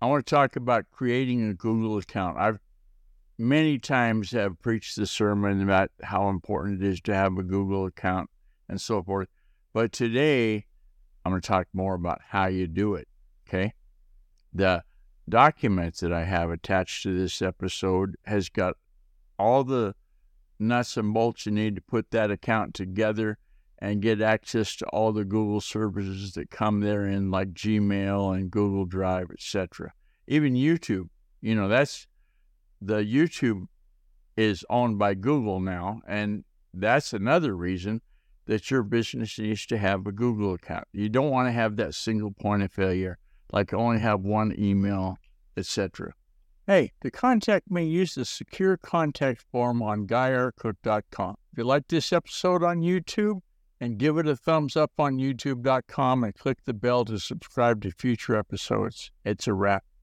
I want to talk about creating a Google account. I've many times have preached the sermon about how important it is to have a Google account and so forth. But today, I'm going to talk more about how you do it, okay? The documents that I have attached to this episode has got all the nuts and bolts you need to put that account together and get access to all the Google services that come therein, like Gmail and Google Drive, etc. Even YouTube, that's the YouTube is owned by Google now, and that's another reason that your business needs to have a Google account. You don't want to have that single point of failure, like only have one email, etc. Hey, to contact me, use the secure contact form on GuyRcook.com. If you like this episode on YouTube, and give it a thumbs up on YouTube.com and click the bell to subscribe to future episodes. It's a wrap.